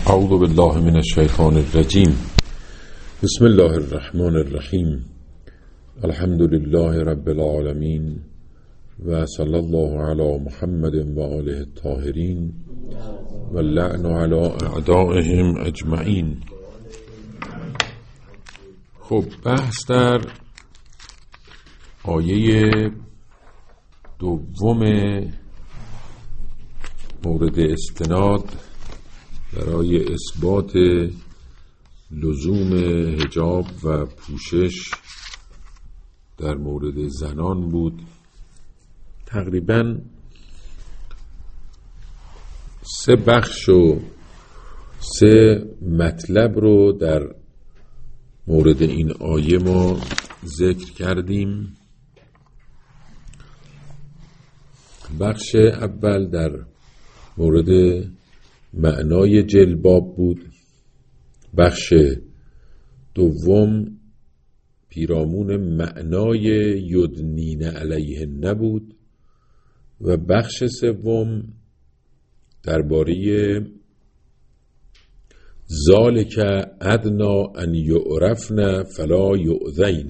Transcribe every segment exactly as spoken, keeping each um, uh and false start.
اعوذ بالله من الشیطان الرجیم. بسم الله الرحمن الرحیم. الحمد لله رب العالمین و صلی الله علی محمد و آله الطاهرین و اللعن علی اعدائهم اجمعین. خب بحث در آیه دوم مورد استناد برای اثبات لزوم حجاب و پوشش در مورد زنان بود. تقریباً سه بخش و سه مطلب رو در مورد این آیه ما ذکر کردیم. بخش اول در مورد معنای جلباب بود. بخش دوم پیرامون معنای یدنین علیهن بود و بخش سوم درباره ذالک ادنا ان یعرفن فلا یؤذین.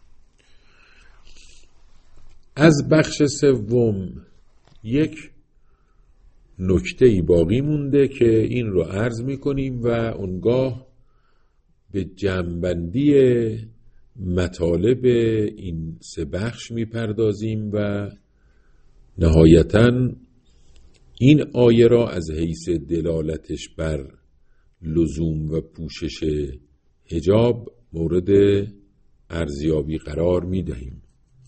از بخش سوم یک نکته‌ای باقی مونده که این رو عرض می‌کنیم و اونگاه به جمع‌بندی مطالب این سه بخش می‌پردازیم و نهایتاً این آیه را از حیث دلالتش بر لزوم و پوشش حجاب مورد ارزیابی قرار می‌دهیم.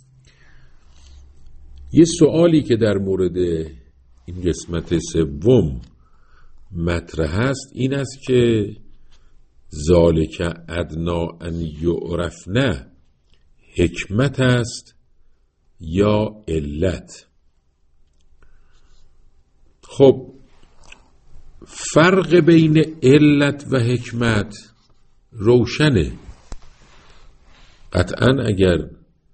یه سوالی که در مورد این قسمت سوم مطرح است این است که ذالک ادنا ان یعرفن حکمت است یا علت؟ خب فرق بین علت و حکمت روشنه. قطعاً اگر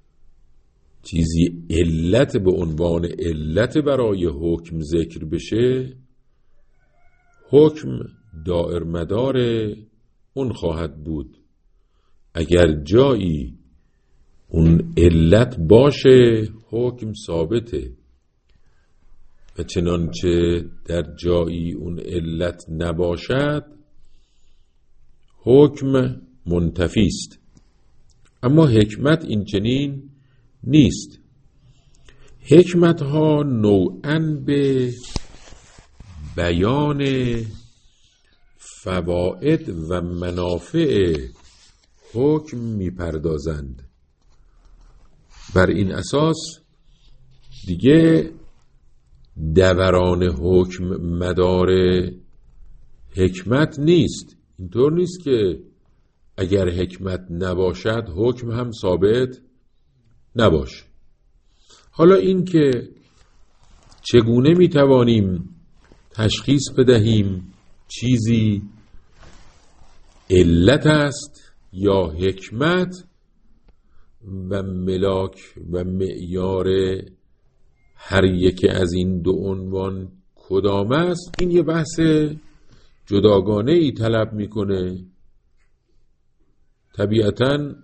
چیزی علت به عنوان علت برای حکم ذکر بشه، حکم دائر مدار اون خواهد بود. اگر جایی اون علت باشه حکم ثابته و چنانچه در جایی اون علت نباشد حکم منتفی است. اما حکمت این چنین نیست. حکمت ها نوعاً به بیان فواید و منافع حکم میپردازند. بر این اساس دیگه دوران حکم مدار حکمت نیست. اینطور نیست که اگر حکمت نباشد حکم هم ثابت نباشه. حالا این که چگونه میتوانیم تشخیص بدهیم چیزی علت است یا حکمت و ملاک و معیار هر یک از این دو عنوان کدام است، این یه بحث جداگانه ای طلب میکنه. طبیعتاً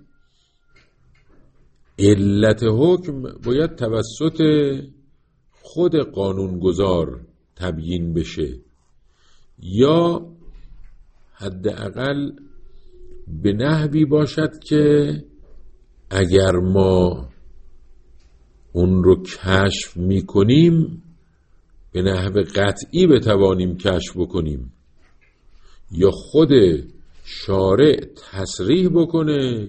علت حکم باید توسط خود قانونگذار تبیین بشه یا حداقل به نحوی باشد که اگر ما اون رو کشف میکنیم به نحو قطعی بتوانیم کشف بکنیم یا خود شارع تصریح بکنه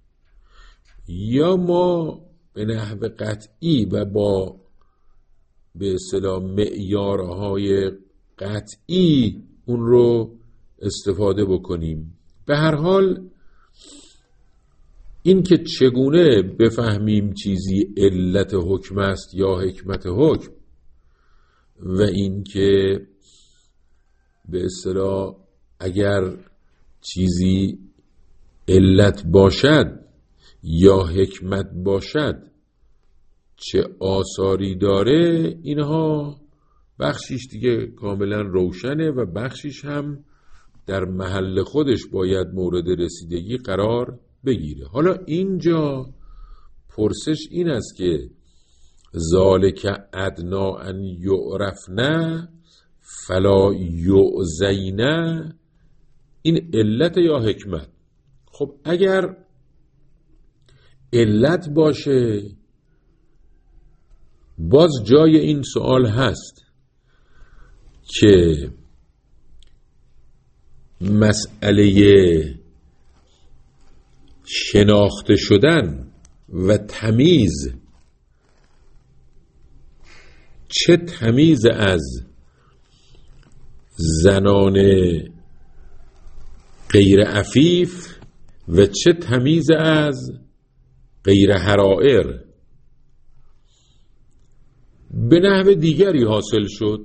یا ما به نحو قطعی و با به اصطلاح معیارهای قطعی اون رو استفاده بکنیم. به هر حال این که چگونه بفهمیم چیزی علت حکم است یا حکمت حکم و این که به اصطلاح اگر چیزی علت باشد یا حکمت باشد چه آثاری داره، اینها بخشیش دیگه کاملا روشنه و بخشیش هم در محل خودش باید مورد رسیدگی قرار بگیره. حالا اینجا پرسش این است که ذالک ادنا ان یعرفن فلا یؤذین، این علت یا حکمت؟ خب اگر علت باشه باز جای این سوال هست که مسئله شناخته شدن و تمیز، چه تمیز از زنان غیر عفیف و چه تمیز از غیر حرائر، به نحو دیگری حاصل شد.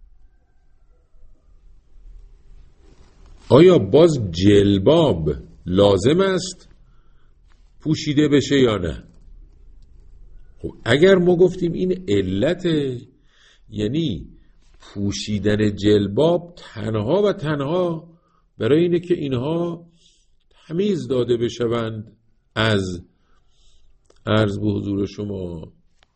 آیا باز جلباب لازم است پوشیده بشه یا نه؟ خب اگر ما گفتیم این علت، یعنی پوشیدن جلباب تنها و تنها برای اینه که اینها تمیز داده بشوند از، عرض به حضور شما،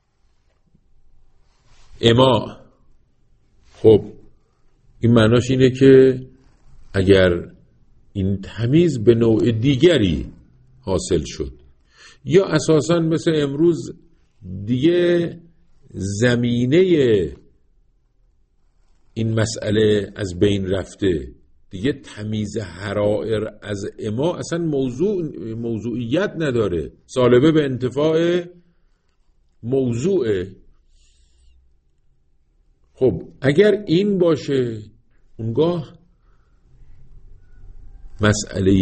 اما. خب این معناش اینه که اگر این تمیز به نوع دیگری حاصل شد یا اساساً مثل امروز دیگه زمینه این مسئله از بین رفته، دیگه تمیز حرائر از اما اصلا موضوع موضوعیت نداره، سالبه به انتفاع موضوعه. خب اگر این باشه اونگاه مسئله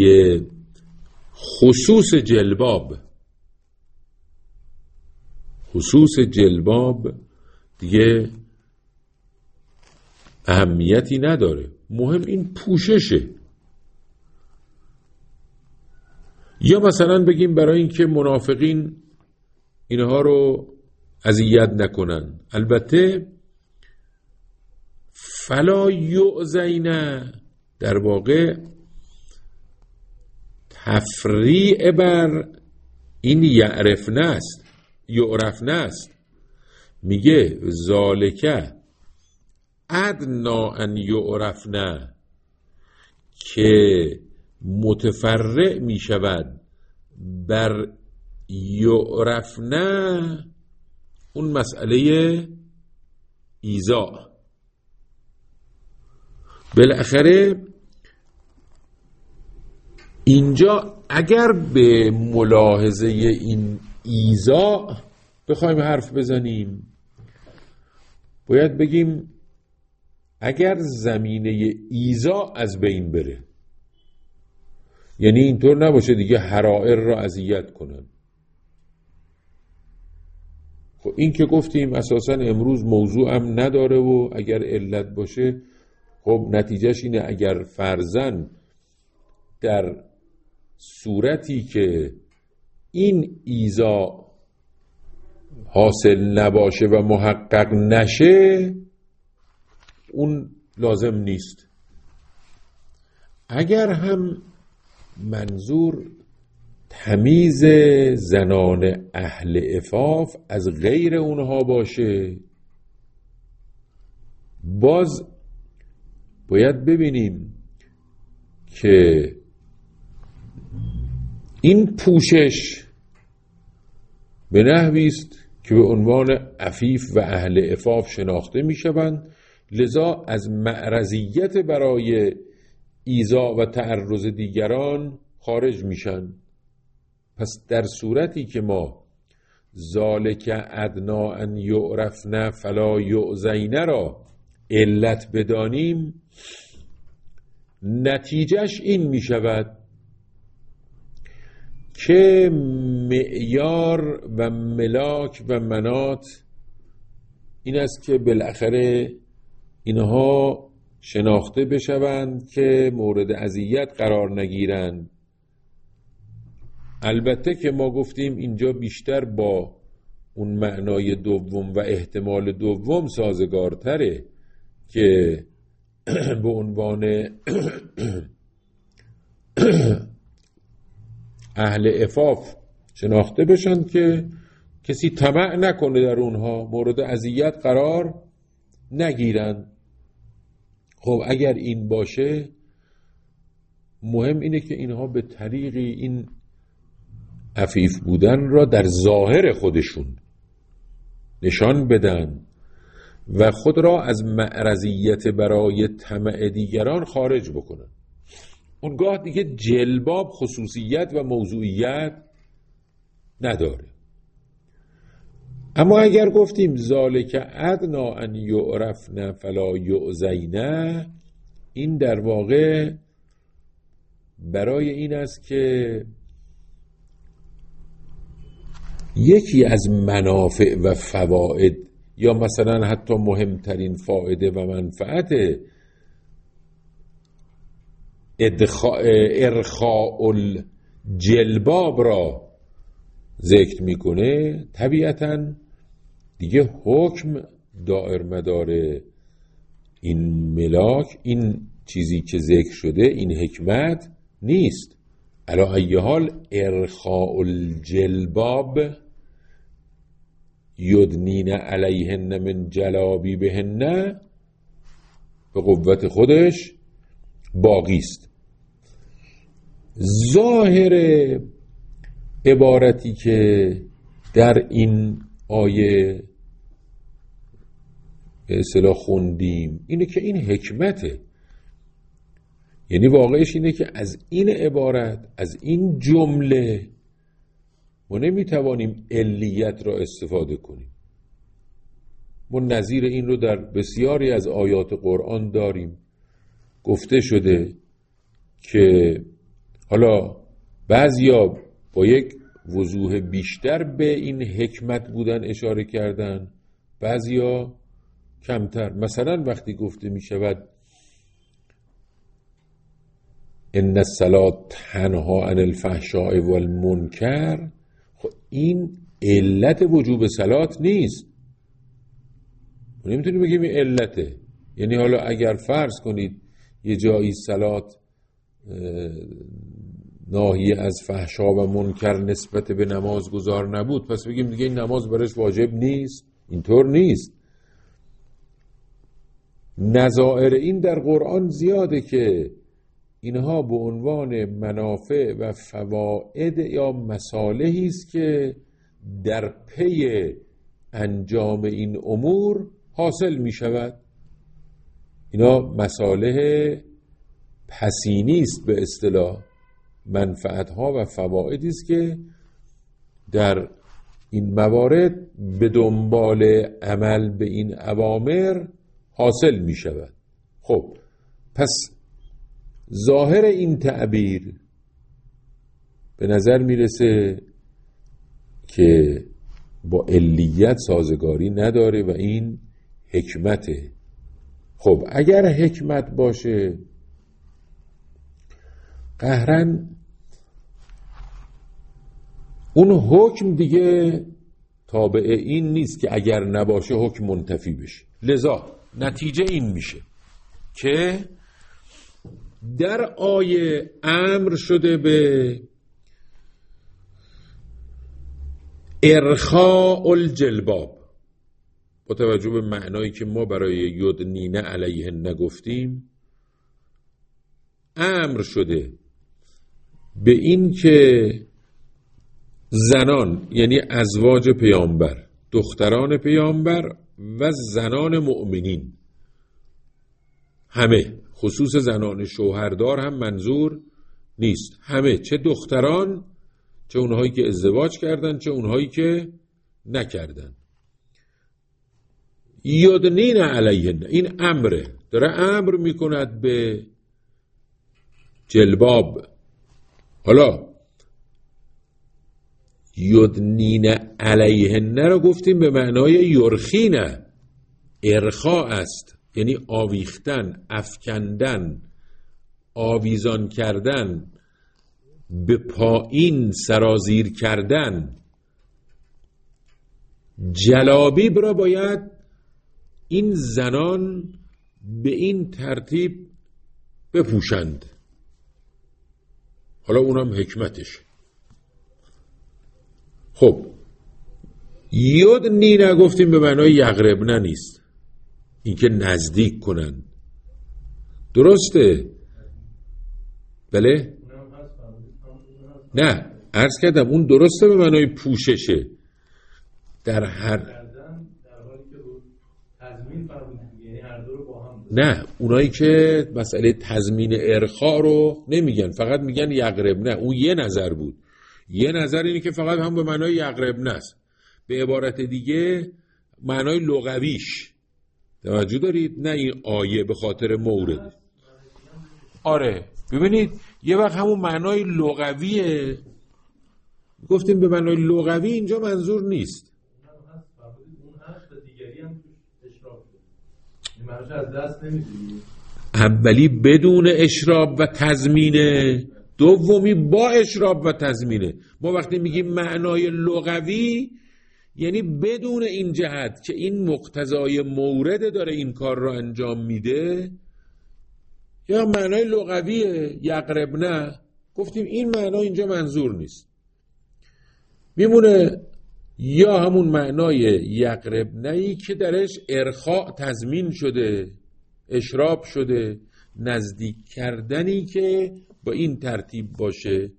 خصوص جلباب خصوص جلباب دیگه اهمیتی نداره، مهم این پوششه. یا مثلا بگیم برای اینکه منافقین اینها رو اذیت نکنن، البته فلا یؤذین در واقع تفریع بر این یعرفن است، یعرفن است. میگه ذالک ادنا ان یعرفن، که متفرع میشود بر یعرفن اون مسئله ایذا. بالاخره اینجا اگر به ملاحظه این ایذا بخوایم حرف بزنیم باید بگیم اگر زمینه ایذا از بین بره، یعنی اینطور نباشه دیگه حرائر را اذیت کنن. خب این که گفتیم اساساً امروز موضوع هم نداره و اگر علت باشه خب نتیجهش اینه اگر فرضاً در صورتی که این ایذا حاصل نباشه و محقق نشه اون لازم نیست. اگر هم منظور تمیز زنان اهل عفاف از غیر اونها باشه باز باید ببینیم که این پوشش به نحوی است که به عنوان عفیف و اهل عفاف شناخته می شوند، لذا از معرضیت برای ایذا و تعرض دیگران خارج میشن. پس در صورتی که ما ذالک ادنا ان یعرفن فلا یؤذین را علت بدانیم نتیجهش این می شود که معیار و ملاک و منات این است که بالاخره اینها شناخته بشوند که مورد اذیت قرار نگیرند. البته که ما گفتیم اینجا بیشتر با اون معنای دوم و احتمال دوم سازگارتره که به عنوان اهل عفاف شناخته بشن که کسی طمع نکنه در اونها، مورد اذیت قرار نگیرن. خب اگر این باشه، مهم اینه که اینها به طریقی این عفیف بودن را در ظاهر خودشون نشان بدن و خود را از معرضیت برای طمع دیگران خارج بکنن. اونگاه دیگه جلباب خصوصیت و موضوعیت نداره. اما اگر گفتیم ذالک ادنا ان یعرفن فلا یؤذین، این در واقع برای این است که یکی از منافع و فواید یا مثلا حتی مهمترین فایده و منفعت ارخاء الجلباب را ذکر میکنه، طبیعتاً دیگه حکم دائر مدار این ملاک، این چیزی که ذکر شده، این حکمت نیست. علی ای حال ارخاء الجلباب یدنین علیهن من جلابیبهن به قوت خودش باقی است. ظاهر عبارتی که در این آیه به اصطلاح خوندیم اینه که این حکمته، یعنی واقعش اینه که از این عبارت، از این جمله ما نمیتوانیم علیت را استفاده کنیم. ما نظیر این رو در بسیاری از آیات قرآن داریم. گفته شده که حالا بعضیا با یک وضوح بیشتر به این حکمت بودن اشاره کردن، بعضیا کمتر. مثلا وقتی گفته می شود ان الصلاة تنها عن الفحشاء والمنکر، خب این علت وجوب صلات نیست. نمیتونیم بگیم این علته. یعنی حالا اگر فرض کنید یه جایی صلات ناهی از فحشا و منکر نسبت به نماز گذار نبود، پس بگیم دیگه این نماز برش واجب نیست؟ اینطور نیست. نظائر این در قرآن زیاده که اینها به عنوان منافع و فواید یا مصالحی است که در پی انجام این امور حاصل می شود. اینا مصالح پسینی است به اصطلاح، منفعتها و فوایدی است که در این موارد به دنبال عمل به این اوامر حاصل می شود. خب پس ظاهر این تعبیر به نظر می رسه که با علیت سازگاری نداره و این حکمته. خب اگر حکمت باشه، قهرن اون حکم دیگه تابع این نیست که اگر نباشه حکم منتفی بشه. لذا نتیجه این میشه که در آیه امر شده به ارخاء الجلباب، با توجه به معنایی که ما برای یدنین علیهن نگفتیم، امر شده به این که زنان، یعنی ازواج پیامبر، دختران پیامبر و زنان مؤمنین، همه، خصوص زنان شوهردار هم منظور نیست، همه، چه دختران، چه اونهایی که ازدواج کردن، چه اونهایی که نکردن، یدنین علیهن، این امره، داره امر میکند به جلباب. حالا یدنین علیهن رو گفتیم به معنای یرخینه، ارخا است، یعنی آویختن، افکندن، آویزان کردن، به پایین سرازیر کردن. جلابیب را باید این زنان به این ترتیب بپوشند. حالا اونم حکمتش. خب یدنی نگفتیم به معنای یقربنه نیست، این که نزدیک کنند. درسته؟ بله؟ نه، عرض کردم اون درسته به معنای پوششه. در هر نه، اونایی که مسئله تضمین ارخاء رو نمیگن، فقط میگن یقربنه. اون یه نظر بود. یه نظر اینه که فقط هم به معنای یقربنه است. به عبارت دیگه معنای لغویش. توجه دارید؟ نه این آیه به خاطر مورد. آره ببینید یه وقت همون معنای لغویه، گفتیم به معنای لغوی اینجا منظور نیست. اولی بدون اشراب و تضمینه، دومی با اشراب و تضمینه. ما وقتی میگیم معنای لغوی یعنی بدون این جهت که این مقتضای مورد داره این کار رو انجام میده، یا معنای لغویه یقربنه، گفتیم این معنا اینجا منظور نیست. میمونه یا همون معنای یقربنه‌ای که درش ارخاء تضمین شده، اشراب شده، نزدیک کردنی که با این ترتیب باشه،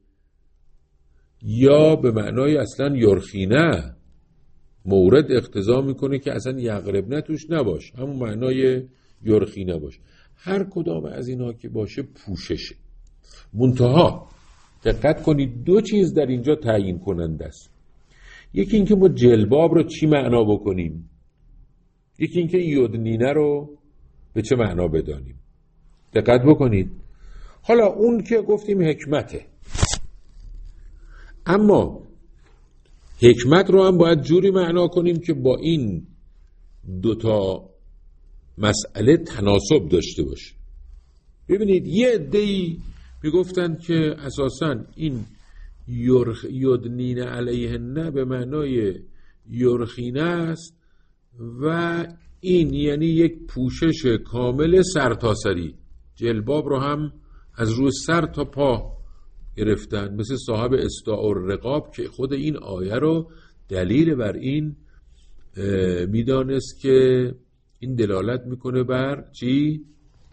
یا به معنای اصلا یرخینه، مورد اقتضا میکنه که اصلا یقربنه توش نباش، همون معنای یرخینه باش. هر کدام از اینا که باشه پوششه. منتها دقت کنید دو چیز در اینجا تعیین کننده است. یکی اینکه ما جلباب رو چی معنا بکنیم، یکی اینکه یدنینه رو به چه معنا بدانیم. دقت بکنید. حالا اون که گفتیم حکمته، اما حکمت رو هم باید جوری معنا کنیم که با این دوتا مسئله تناسب داشته باشه. ببینید یه عده‌ای میگفتن که اساساً این یدنین علیهن به معنای یرخینه است و این یعنی یک پوشش کامل سرتاسری. جلباب رو هم از روی سر تا پا گرفتن، مثل صاحب استاء الرقاب که خود این آیه رو دلیل بر این میدانست که این دلالت میکنه بر چی؟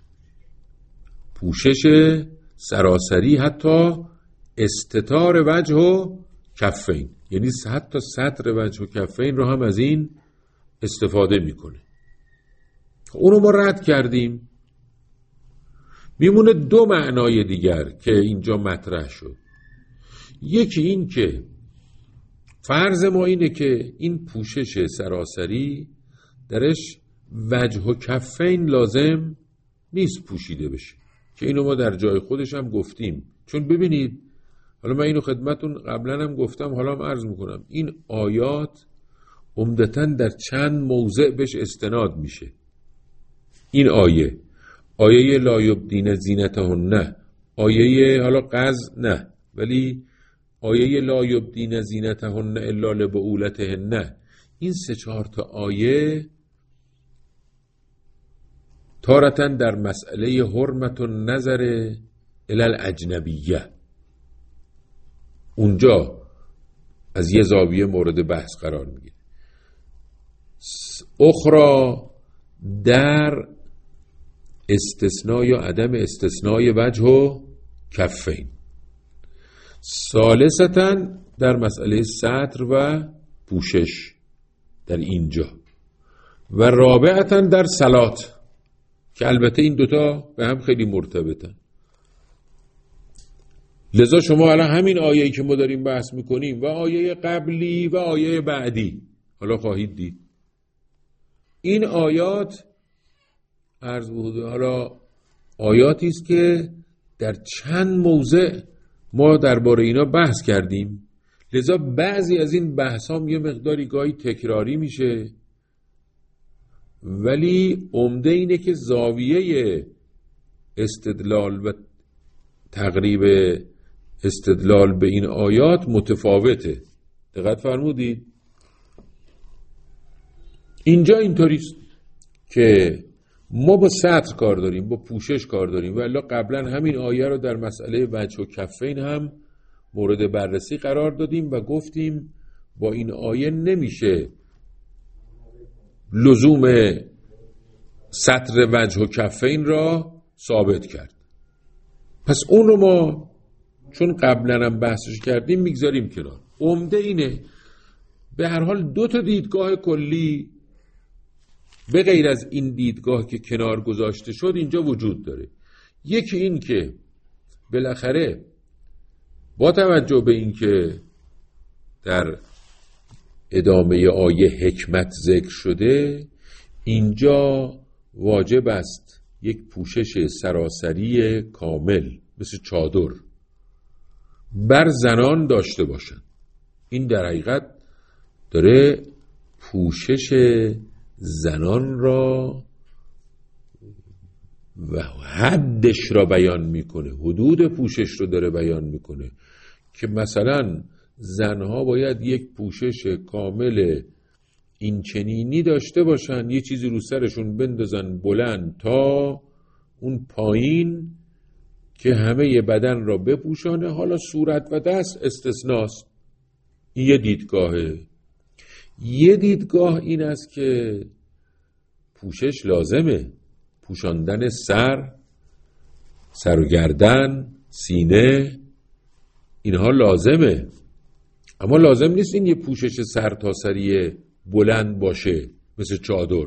پوشش سراسری، حتی استتار وجه و کفین، یعنی حتی ستر وجه و کفین رو هم از این استفاده میکنه. اونو ما رد کردیم. میمونه دو معنای دیگر که اینجا مطرح شد. یکی این که فرض ما اینه که این پوشش سراسری درش وجه و کفین لازم نیست پوشیده بشه، که اینو ما در جای خودش هم گفتیم. چون ببینید، حالا من اینو خدمتون قبلا هم گفتم، حالا هم عرض میکنم، این آیات عمدتاً در چند موضع بهش استناد میشه. این آیه آیه لا یبدین زینتهن نه، آیه حالا قز نه، ولی آیه لا یبدین زینتهن الا لبعولتهن نه، این سه چهار تا آیه تارتاً در مسئله حرمت النظر الی الاجنبیه، اونجا از یه زاویه مورد بحث قرار میگیره. اخرى در استثناء یا عدم استثناء وجه و کفین. ثالثاً در مسئله ستر و پوشش در اینجا. و رابعاً در صلات، که البته این دوتا به هم خیلی مرتبطن. لذا شما الان همین آیه‌ای که ما داریم بحث میکنیم و آیه قبلی و آیه بعدی حالا خواهید دید، این آیات عرض بوده حالا آیاتی است که در چند موضع ما درباره اینا بحث کردیم. لذا بعضی از این بحث هم یه مقداری گاهی تکراری میشه، ولی عمده اینه که زاویه استدلال و تقریب استدلال به این آیات متفاوته. دقت فرمودید؟ اینجا اینطوریست که ما با ستر کار داریم، با پوشش کار داریم. ولی قبلا همین آیه رو در مسئله وجه و کفین هم مورد بررسی قرار دادیم و گفتیم با این آیه نمیشه لزوم ستر وجه و کفین را ثابت کرد. پس اون رو ما چون قبلا هم بحثش کردیم میگذاریم کنار. عمده اینه به هر حال دو تا دیدگاه کلی به غیر از این دیدگاه که کنار گذاشته شد اینجا وجود داره. یکی این که بالاخره با توجه به این که در ادامه آیه حکمت ذکر شده، اینجا واجب است یک پوشش سراسری کامل مثل چادر بر زنان داشته باشند. این در حقیقت داره پوشش زنان را و حدش را بیان میکنه، حدود پوشش رو داره بیان میکنه که مثلا زنها باید یک پوشش کامل این چنینی داشته باشن، یه چیزی رو سرشون بندازن بلند تا اون پایین که همه بدن را بپوشانه، حالا صورت و دست استثناست. این یه دیدگاهه. یه دیدگاه این است که پوشش لازمه، پوشاندن سر، سر و گردن، سینه، اینها لازمه، اما لازم نیست این یه پوشش سر تا سری بلند باشه مثل چادر.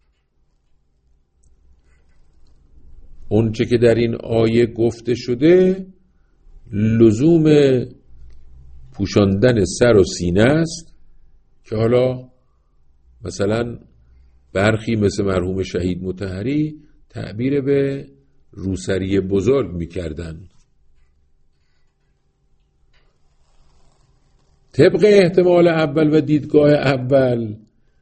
اون چه که در این آیه گفته شده لزوم پوشاندن سر و سینه است که حالا مثلا برخی مثل مرحوم شهید مطهری تعبیر به روسری بزرگ میکردن. طبق احتمال اول و دیدگاه اول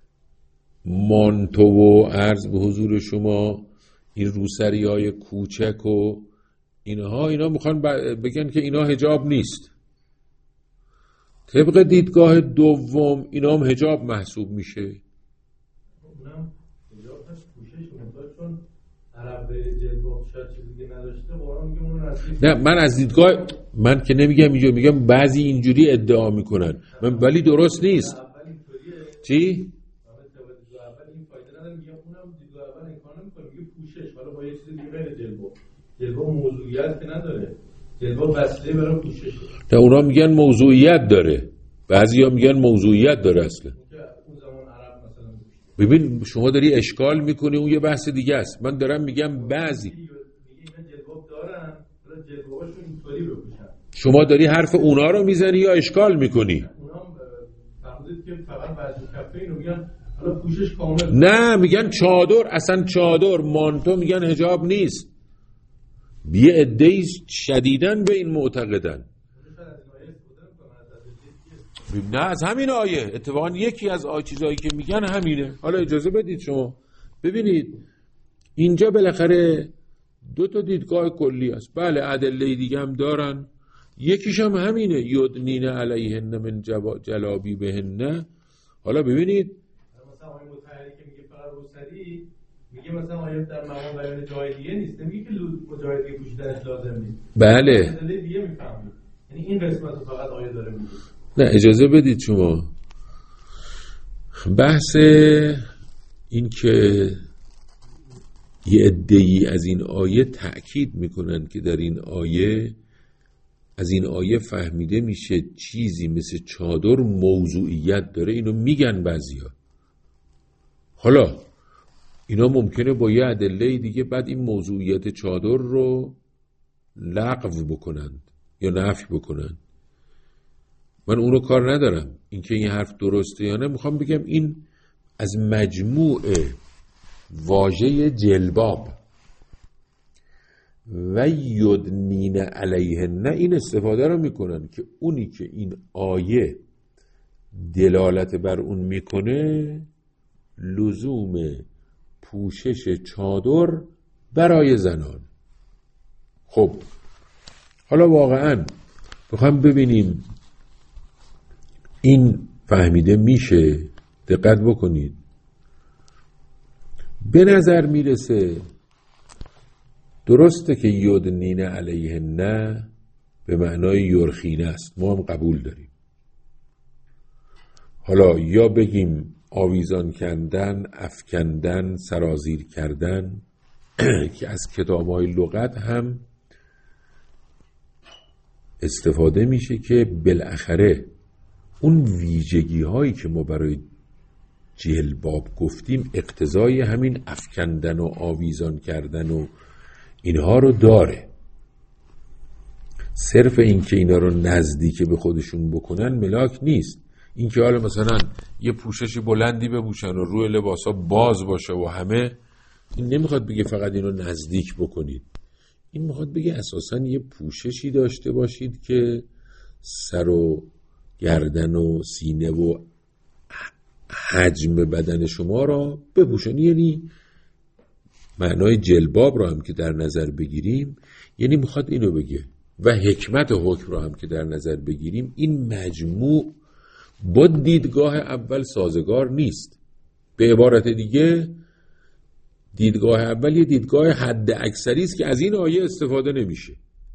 مانتو و عرض به حضور شما این روسری های کوچک و اینها اینا میخوان بگن که اینا حجاب نیست. طبق دیدگاه دوم اینا هم حجاب محسوب میشه. اونم حجاب هست پوشش مونتا چون عرب غیر جلباب شاید چیزی که نداشته قرآن میگه اون رسید. نه من از دیدگاه من که نمیگم اینجا، میگم بعضی اینجوری ادعا میکنن من ولی درست نیست. چی؟ یه چیزی دیگه غیر جلباب. جلباب موضوعیت که نداره. جلباب وسیله برای پوششه. تا اونا میگن موضوعیت داره. بعضیا میگن موضوعیت داره اصلا. اون زمان عرب مثلا ببین شما داری اشکال میکنی، اون یه بحث دیگه است. من دارم میگم بعضی میگه اینا جلباب دارن، ولی جلبابشون اینطوری بپوشن. شما داری حرف اونا رو میزنی یا اشکال میکنی؟ اونا فهمیدید که فقط وجه کفه اینو میگن حالا پوشش کامل. نه میگن چادر، اصلا چادر مانتو میگن حجاب نیست. بیه عده‌ای شدیداً به این معتقدن. نه از همین آیه اتفاقا یکی از آیه چیزایی که میگن همینه. حالا اجازه بدید شما ببینید اینجا بالاخره دو تا دیدگاه کلی است. بله ادله دیگه هم دارن، یکیش هم همینه یدنین علیهن من جلابی بهن. حالا ببینید مثلا آیه متحری که میگه فقط روسری میگه مثلا آیه در مقام بیان جای دیگه نیست، نمیگه که جای دیگه پوشیدنش لازم نیست. بله ادله دیگه میفهمید، یعنی این قسمت رو فقط آیه داره میگه. نه اجازه بدید شما بحث این که یه عده‌ای از این آیه تأکید میکنن که در این آیه از این آیه فهمیده میشه چیزی مثل چادر موضوعیت داره، اینو میگن بعضیا. حالا اینا ممکنه با یه ادله دیگه بعد این موضوعیت چادر رو لغو بکنند یا نفی بکنند. من اونو کار ندارم اینکه این حرف درسته یا نه. میخوام بگم این از مجموع واژه جلباب و یدنین علیهن این استفاده رو میکنن که اونی که این آیه دلالت بر اون میکنه لزوم پوشش چادر برای زنان. خب حالا واقعا بخوام ببینیم این فهمیده میشه. دقت بکنید به نظر میرسه درسته که یدنین علیهن به معنای یرخینه است، ما هم قبول داریم. حالا یا بگیم آویزان کردن، افکندن، سرازیر کردن که از کتاب‌های لغت هم استفاده میشه که بالاخره اون ویژگی هایی که ما برای جلباب گفتیم اقتضای همین افکندن و آویزان کردن و اینها رو داره. صرف این که اینا رو نزدیک به خودشون بکنن ملاک نیست. این که حالا مثلا یه پوشش بلندی بپوشن و روی لباسا باز باشه و همه، این نمیخواد بگه فقط اینو نزدیک بکنید، این میخواد بگه اساساً یه پوششی داشته باشید که سر و گردن و سینه و حجم بدن شما را بپوشن. یعنی معنای جلباب را هم که در نظر بگیریم یعنی میخواد اینو بگه و حکمت حکم را هم که در نظر بگیریم این مجموع با دیدگاه اول سازگار نیست. به عبارت دیگه دیدگاه اول یه دیدگاه حد اکثری است که از این آیه استفاده نمیشه.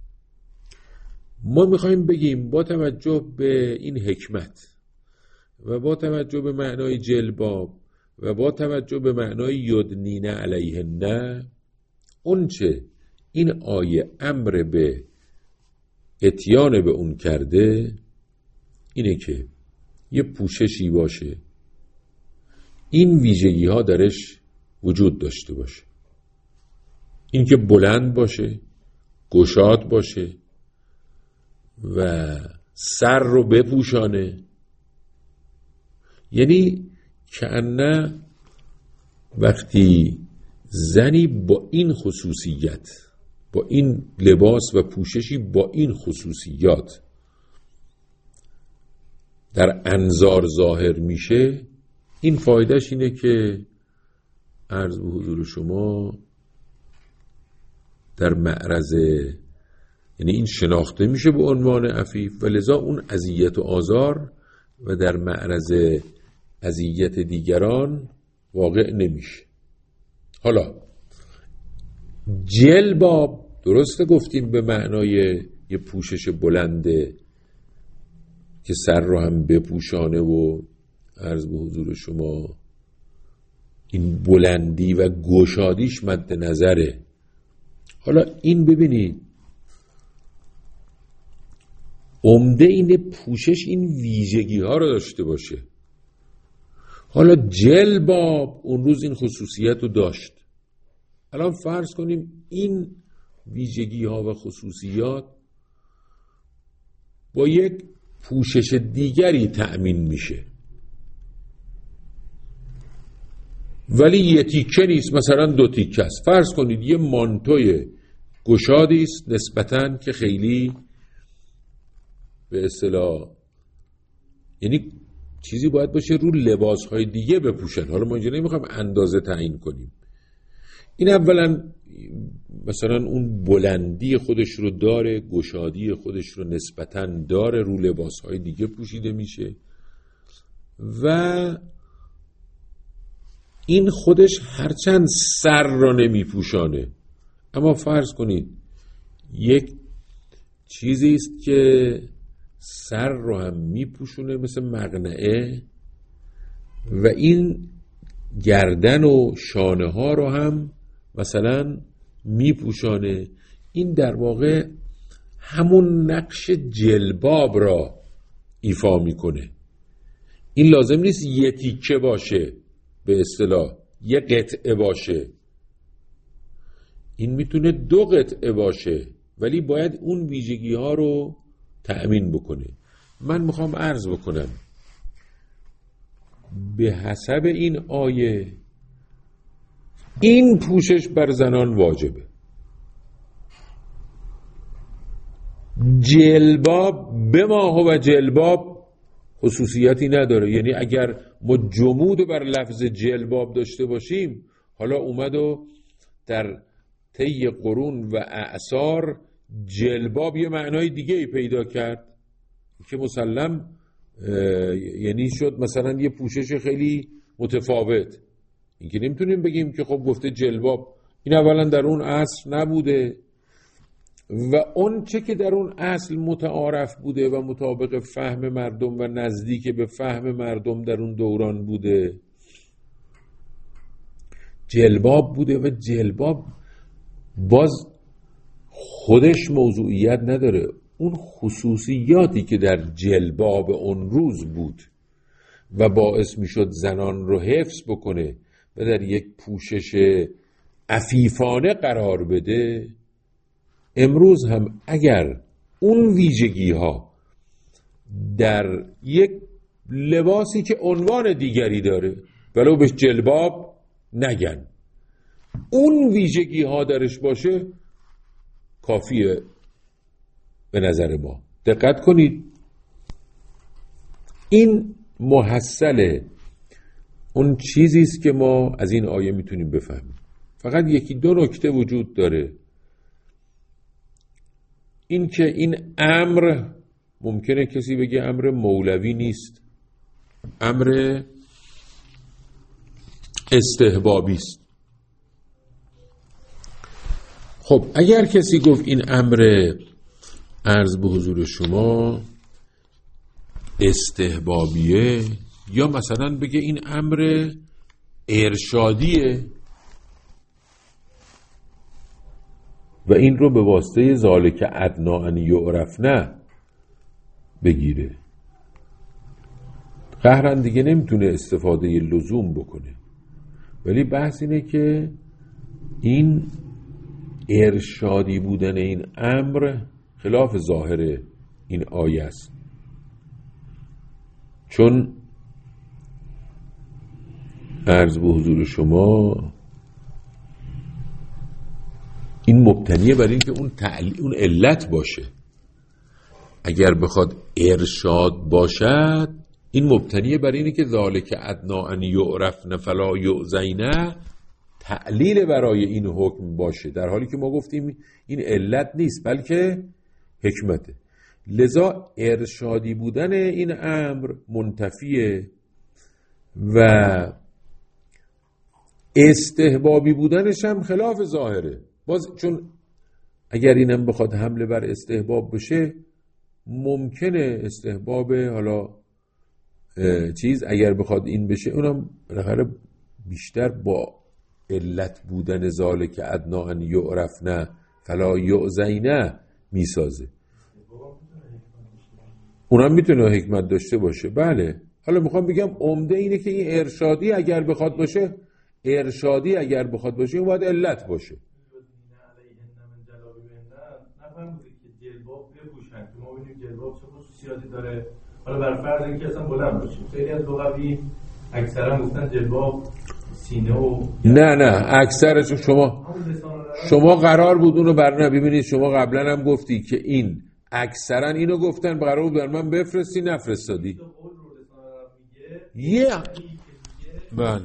ما میخوایم بگیم با توجه به این حکمت و با توجه به معنای جلباب و با توجه به معنای یدنین علیهن، اون چه این آیه امر به اتیان به اون کرده اینه که یه پوششی باشه، این ویژگی ها درش وجود داشته باشه، این که بلند باشه، گشاد باشه و سر رو بپوشانه. یعنی کأنه وقتی زنی با این خصوصیت، با این لباس و پوششی با این خصوصیات در انظار ظاهر میشه، این فایدهش اینه که عرض به حضور شما در معرض، یعنی این شناخته میشه به عنوان عفیف و لذا اون اذیت و آزار و در معرض اذیت دیگران واقع نمیشه. حالا جلباب درسته گفتیم به معنای یه پوشش بلنده که سر رو هم بپوشانه و عرض به حضور شما این بلندی و گشادیش مد نظره. حالا این ببینید عمده این پوشش این ویژگی ها رو داشته باشه. حالا جلباب اون روز این خصوصیت رو داشت، الان فرض کنیم این ویژگی ها و خصوصیات با یک پوشش دیگری تأمین میشه، ولی یه تیکه نیست، مثلا دو تیکه است. فرض کنید یه مانتوی گشادی است نسبتاً که خیلی به اصطلاح، یعنی چیزی باید باشه رو لباسهای دیگه بپوشن. حالا ما اینجا نمیخوایم اندازه تعیین کنیم. این اولا مثلا اون بلندی خودش رو داره، گشادی خودش رو نسبتاً داره، رو لباسهای دیگه پوشیده میشه و این خودش هرچند سر را نمیپوشانه، اما فرض کنید یک چیزی است که سر رو هم میپوشونه مثل مقنعه و این گردن و شانه ها رو هم مثلا میپوشانه. این در واقع همون نقش جلباب را ایفا میکنه. این لازم نیست یه تیکه باشه، به اصطلاح یه قطعه باشه، این میتونه دو قطعه باشه، ولی باید اون ویژگی ها رو تأمین بکنه. من میخوام عرض بکنم به حسب این آیه این پوشش بر زنان واجبه. جلباب به ما و جلباب خصوصیتی نداره. یعنی اگر ما جمود بر لفظ جلباب داشته باشیم، حالا اومد و در طی قرون و اعصار جلباب یه معنای دیگه ای پیدا کرد که مسلم یعنی شد مثلا یه پوشش خیلی متفاوت. این که نمیتونیم بگیم که خب گفته جلباب، این اولا در اون اصل نبوده و اون چه که در اون اصل متعارف بوده و مطابق فهم مردم و نزدیک به فهم مردم در اون دوران بوده جلباب بوده و جلباب باز خودش موضوعیت نداره. اون خصوصیاتی که در جلباب اون روز بود و باعث میشد زنان رو حفظ بکنه و در یک پوشش عفیفانه قرار بده، امروز هم اگر اون ویژگی ها در یک لباسی که عنوان دیگری داره ولو بهش جلباب نگن، اون ویژگی ها درش باشه کافیه به نظر ما. دقت کنید، این محصل اون چیزی است که ما از این آیه میتونیم بفهمیم. فقط یکی دو نکته وجود داره. این که این امر ممکنه کسی بگه امر مولوی نیست، امر استحبابی است. خب اگر کسی گفت این امر عرض به حضور شما استحبابیه یا مثلا بگه این امر ارشادیه و این رو به واسطه ذالک ادنا ان یعرفن بگیره، قهرن دیگه نمیتونه استفاده لزوم بکنه. ولی بحث اینه که این ارشادی بودن این امر خلاف ظاهر این آیه است، چون عرض به حضور شما این مبتنیه بر این که اون تعلی... اون علت باشه. اگر بخواد ارشاد باشد این مبتنیه بر اینه که ذالک ادنا ان یعرفن فلا یؤذین تعلیل برای این حکم باشه، در حالی که ما گفتیم این علت نیست بلکه حکمته. لذا ارشادی بودن این امر منتفیه و استحبابی بودنش هم خلاف ظاهره. باز چون اگر اینم بخواد حمله بر استحباب بشه ممکنه استحباب حالا چیز اگر بخواد این بشه اونم بالاخره بیشتر با علت بودن ذالک ادنا ان یعرفن فلا یؤذین میسازه. اونم میتونه حکمت داشته باشه. بله، حالا میخوام بگم عمده اینه که این ارشادی اگر بخواد باشه ارشادی اگر بخواد باشه باید علت باشه. نفهمیدید که جلباب بپوشن که ما ببینیم جلباب چه خصوصیاتی داره. حالا بر فرض اینکه اصلا بلند باشه، خیلی از لغوی اکثرا گفتن جلباب سینه و نه نه اکثرش شما شما قرار بود اونو برنامه ببینید. شما قبلا هم گفتی که این اکثرا اینو گفتن، قرار بود بر من بفرستی نفرستادی. یه بله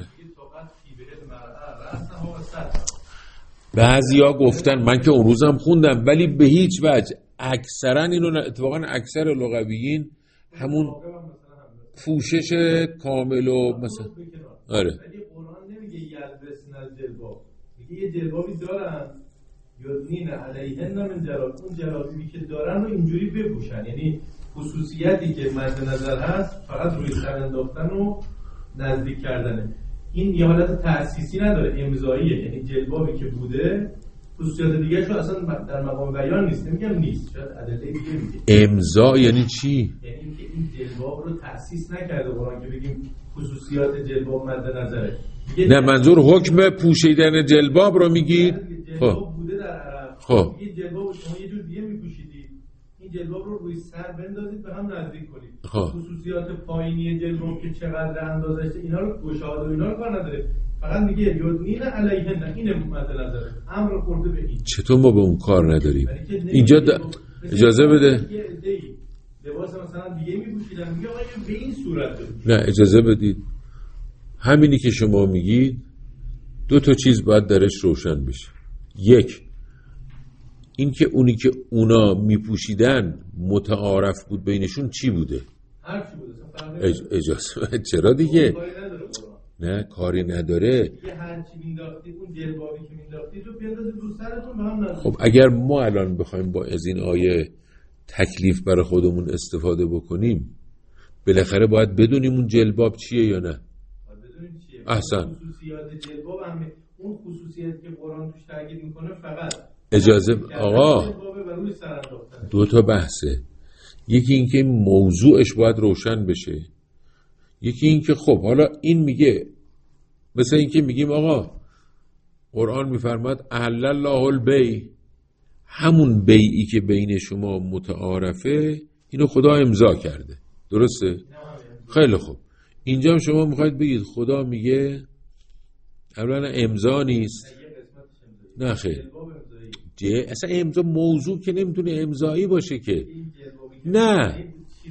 بعضیا گفتن، من که اون روزم خوندم ولی به هیچ وجه اکثرا اینو، اتفاقا اکثر لغویین همون پوشش کامل و مثلا آره ولی قرآن نمیگه یلبسن الجلباب، میگه یه جلبابی دارن یدنین علیهن من جلاب، اون جلابی که دارن رو اینجوری بپوشن. یعنی خصوصیتی که مد نظر هست فقط روی سر انداختن و نزدیک کردنه. این یه حالت تأسیسی نداره، امضاییه. یعنی جلبابی که بوده خصوصیات دیگه شو اصلا در مقام بیان نیست. نمیگم نیست، شاید ادله دیگه میگه. امضا یعنی چی؟ یعنی که این جلباب رو تأسیس نکرده قرآن که بگیم خصوصیات جلباب مد نظره. نه منظور حکم پوشیدن جلباب رو میگید. جلباب بوده در عرب. خب یه جلباب شما یه جور دیگه میپوشیدید، این جلباب رو روی سر بندازید به هم نزدیک کنید. خصوصیات پایینی جلباب که چقدر اندازش اینا رو گشاده و اینا رو کار نداره، فقط میگه یدنین علیهن، این مد نظره، امر خورده به این. چطور ما به اون کار نداریم؟ اینجا د... اجازه بده. لباس مثلا دیگه میپوشیدن، میگه آقا به این صورت بده. نه اجازه بدید، همینی که شما میگید دو تا چیز باید درش روشن بشه. یک، این که اونی که اونا میپوشیدن متعارف بود بینشون چی بوده؟ هر چی بوده. اج... اجازه چرا دیگه؟ نه کاری نداره. یه هرچی مینداختید اون جلبابی که مینداختید رو بیاندازید رو سرتون به هم نزدید. خب اگر ما الان بخوایم با از این آیه تکلیف برای خودمون استفاده بکنیم بالاخره باید بدونیم اون جلباب چیه یا نه. بدونیم چیه. احسن. خصوصیات جلباب هم اون خصوصیاتی که قرآن توش تاکید میکنه فقط اجازه آقا دو تا بحثه. یکی این که موضوعش باید روشن بشه، یکی این که خب حالا این میگه مثلا این که میگیم آقا قرآن میفرماد احل الله البیع، همون بیعی که بین شما متعارفه اینو خدا امضا کرده، درسته؟ خیلی خوب. اینجا شما میخواید بگید خدا میگه اولا امضا نیست. نه خیر جه اصلا امضا موضوع که نمیتونه امضایی باشه که. نه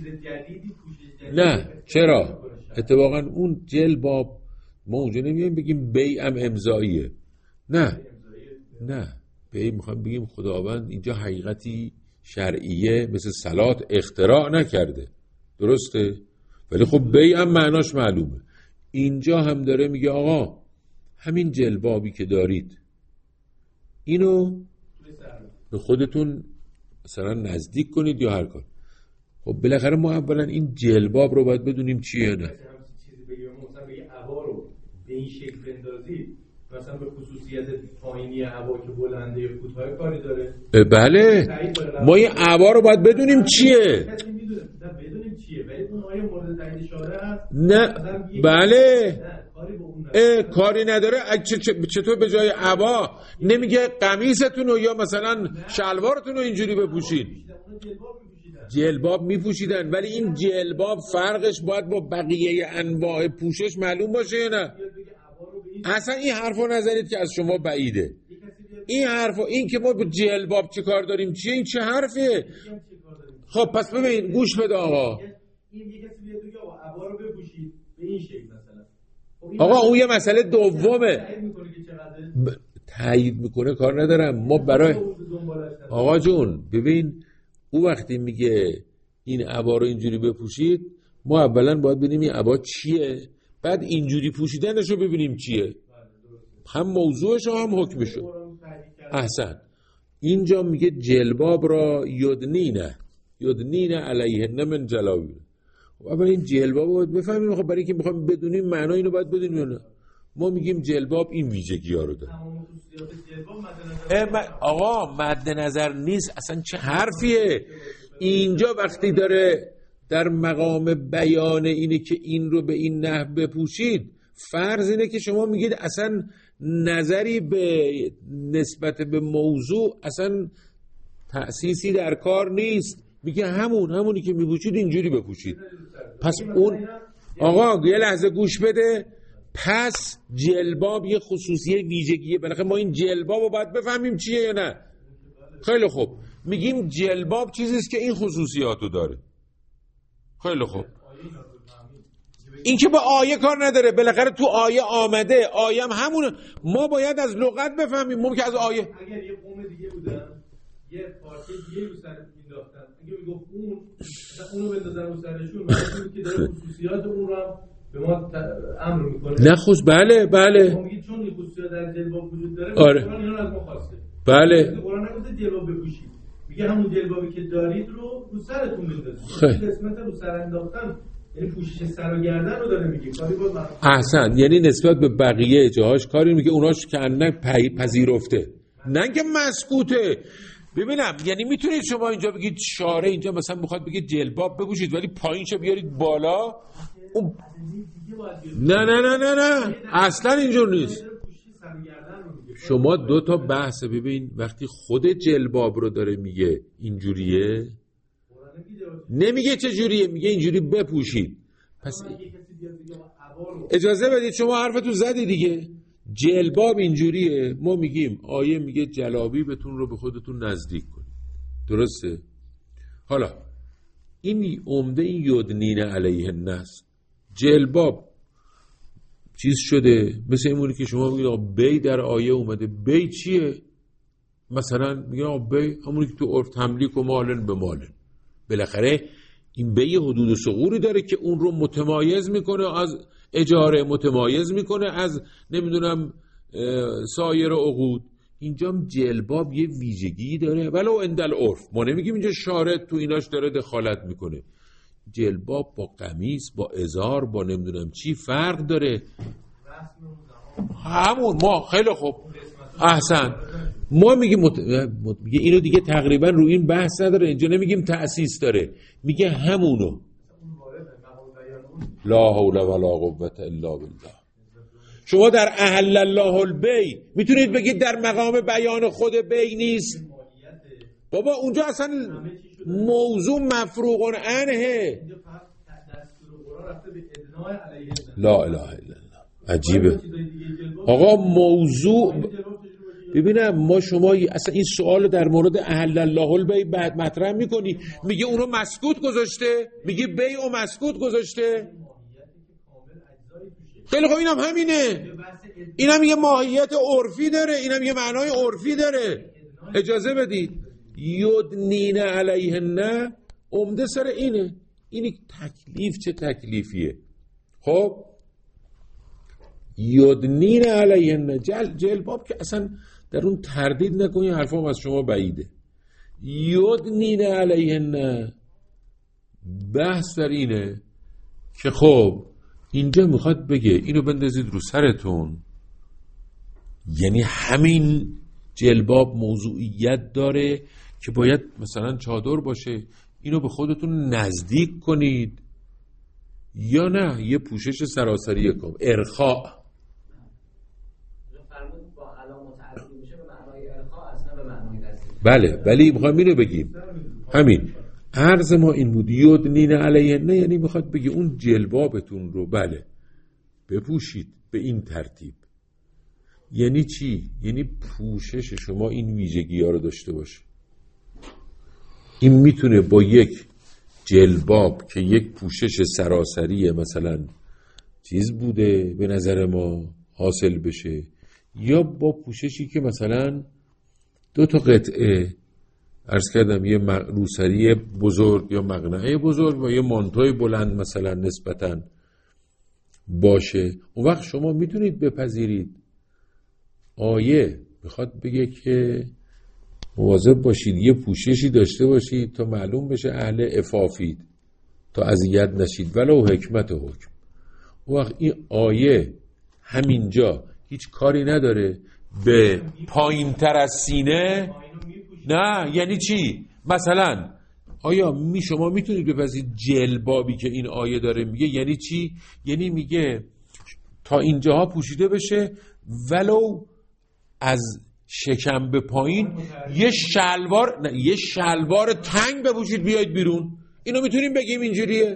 نه چرا؟ اتفاقا اون جلباب ما اونجا نمیگیم بگیم بیع ام امضاییه. نه نه بیع میخوایم بگیم خداوند اینجا حقیقتی شرعیه مثل صلات اختراع نکرده، درسته؟ ولی خب بیع ام معناش معلومه. اینجا هم داره میگه آقا همین جلبابی که دارید اینو به خودتون مثلا نزدیک کنید یا هر کار. خب بالاخره ما اولا این جلباب رو باید بدونیم چیه. نه چیزی بگیم مثلا بگی عبا رو به این شکل بندازید مثلا به خصوصیت پایینی عبا که بلنده کوتاه کاری داره. بله ما این عبا رو باید بدونیم چیه. کسی میدونه نه بدونیم چیه ولی اون آیه مورد تایید شاره هست. نه بله اه کاری نداره. چطور به جای عبا نمیگه قمیصتون رو یا مثلا شلوارتون رو اینجوری بپوشید؟ جلباب میپوشیدن ولی این جلباب فرقش باید با بقیه انواع پوشش معلوم باشه یا نه؟ اصلا این حرفو نزنید که از شما بعیده. این حرفو این که ما با جلباب چه کار داریم چیه؟ این چه حرفیه؟ خب پس ببین گوش بده آقا. این یه کسی بیاد بگه آقا عبا رو بپوشید به این شکل مثلا. آقا اون یه مسئله دومه. ب... تایید میکنه کار ندارم. ما برای آقا جون ببین او وقتی میگه این عبا رو اینجوری بپوشید ما اولا باید ببینیم این عبا چیه، بعد اینجوری پوشیدنش رو ببینیم چیه، هم موضوعش و هم حکمش. احسن. اینجا میگه جلباب را یدنینه یدنینه علیهن من جلابیب. اول این جلباب رو باید بفهمیم. خب برای اینکه میخوایم بدونیم معنی اینو باید بدونیم یا نه. ما میگیم جلباب این ویژگی ها رو داره. آقا مد نظر نیست اصلا چه حرفیه. اینجا وقتی داره در مقام بیان اینه که این رو به این نحو بپوشید، فرض اینه که شما میگید اصلا نظری به نسبت به موضوع اصلا تأسیسی در کار نیست. میگه همون همونی که میپوشید اینجوری بپوشید. پس اون آقا یه لحظه گوش بده. پس جلباب یه خصوصیه ویژگیه. بالاخره ما این جلباب رو باید بفهمیم چیه یا نه. خیلی خوب میگیم جلباب چیزیست که این خصوصیاتو داره. خیلی خوب این که با آیه کار نداره. بالاخره تو آیه آمده. آیه هم همونه. ما باید از لغت بفهمیم. ممکن از آیه اگر یه قوم دیگه بودن یه پارچه دیگه رو سر مینداختن اگه میگفت اون اونو بندازن رو سرشون مثلا که داره خصوصیات اون رو به ما امر میکنه. نخوص بله بله ما میگیم چون این خصوصیات در جلباب وجود داره آره. قرآن اینو از ما خواسته. بله قرآن نگفته جلباب بپوشید. میگه همون جلبابی که دارید رو رو سرتون بندازید. قسمت رو سر انداختن یعنی پوشش سر و گردن رو داره میگه. کاری بود احسن. یعنی نسبت به بقیه جاهاش کاری میگه اوناش که انک پذیرفته نه که مسکوته. ببینم یعنی میتونید شما اینجا بگید شاره اینجا مثلا میخواد بگید جلباب بپوشید ولی پایینشو بیارید بالا اون... نه نه نه نه نه اصلا اینجور نیست. شما دو تا بحث ببین. وقتی خود جلباب رو داره میگه اینجوریه نمیگه چه جوریه، میگه اینجوری بپوشید. پس اجازه بدید شما حرفتون زدی دیگه. جلباب اینجوریه ما میگیم آیه میگه جلابیبتون رو به خودتون نزدیک کنید، درسته؟ حالا این عمده این یدنین علیهن است. جلباب چیز شده مثل اینمونی که شما میگید بی در آیه اومده. بی چیه؟ مثلا میگن بی همونی که تو عرف تملیک و مالن به مالن. بالاخره این بی حدود و ثغوری داره که اون رو متمایز میکنه از اجاره، متمایز میکنه از نمیدونم سایر عقود. اینجا جلباب یه ویژگی داره، ولو اندل عرف، ما نمیگیم اینجا شارع تو ایناش داره دخالت میکنه. جلباب با قمیص، با ازار، با نمیدونم چی فرق داره. همون ما خیلی خوب احسن ما میگیم مت... میگه اینو دیگه تقریبا رو این بحث نداره، اینجا نمیگیم تأسیس داره، میگه همونو. لا حول ولا قوة الا بالله. شما در احل الله البی میتونید بگید در مقام بیان خود بی نیست؟ بابا اونجا اصلا موضوع مفروغ عنه. لا اله الا الله. عجیبه آقا موضوع. ببینم ما شما اصلا این سوال در مورد احل الله البی بعد مطرح میکنی، میگه اونو مسکوت گذاشته، میگه بی او مسکوت گذاشته. خیلی خب اینم همینه، اینم یه ماهیت عرفی داره، اینم یه معنای عرفی داره. اجازه بدید یدنین علیهن عمده سر اینه. این تکلیف چه تکلیفیه؟ خب یدنین علیهن جل جلباب که اصلا در اون تردید نکنی، حرفام از شما بعیده. یدنین علیهن بحث در اینه که خب اینجا میخواد بگه اینو بندازید رو سرتون، یعنی همین جلباب موضوعیت داره که باید مثلا چادر باشه، اینو به خودتون نزدیک کنید، یا نه یه پوشش سراسری کن ارخاء. بله ولی میخوام اینو بگیم همین عرض ما این بود یدنین علیهن، یعنی میخواد بگه اون جلبابتون رو بله بپوشید به این ترتیب. یعنی چی؟ یعنی پوشش شما این ویژگی ها رو داشته باشه. این میتونه با یک جلباب که یک پوشش سراسری مثلا چیز بوده به نظر ما حاصل بشه، یا با پوششی که مثلا دو تا قطعه عرض کردم یه روسری بزرگ یا مقنعه بزرگ و یه مانتوی بلند مثلا نسبتاً باشه. اون وقت شما میتونید بپذیرید آیه میخواد بگه که مواظب باشید یه پوششی داشته باشید تا معلوم بشه اهل عفافید، تا اذیت نشید ولو حکمت حکم. اون وقت این آیه همینجا هیچ کاری نداره به پایین تر از سینه. نه یعنی چی؟ مثلا آیا می شما میتونید بپذیرید جلبابی که این آیه داره میگه یعنی چی؟ یعنی میگه تا اینجاها پوشیده بشه ولو از شکم به پایین یه شلوار نه یه شلوار تنگ بپوشید بیاید بیرون. اینو میتونیم بگیم اینجوریه؟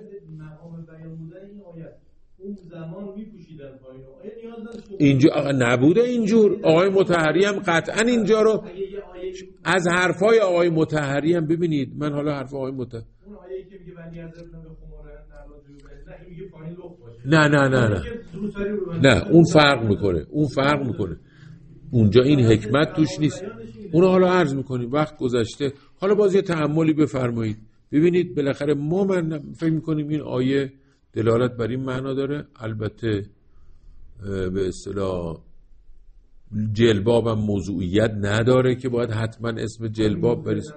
اون زمان میپوشیدن پایین. اینجا نبوده اینجور. آقای مطهری هم قطعا اینجا رو از حرفای آقای مطهری هم ببینید. من حالا حرف آقای مطهری اون آیه‌ای که میگه بنی از ابن خمار نه میگه پایین لخت باشه. نه نه نه نه نه اون فرق میکنه. اون فرق میکنه. اونجا این حکمت توش نیست. اونو حالا عرض میکنیم وقت گذشته. حالا باز یه تأملی بفرمایید. ببینید بالاخره ما من فکر میکنیم این آیه دلالت بر این معنا داره. البته به اصطلاح جلباب هم موضوعیت نداره که باید حتما اسم جلباب بریز.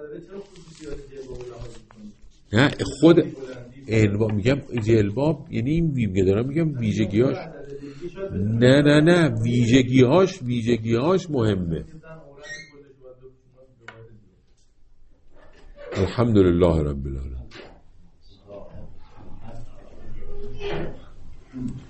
نه خود انوا میگم جلباب یعنی این میگه دارم میگم ویژگیاش. نه نه نه ویژگیهاش ویژگیهاش مهمه. الحمدلله رب العالمین.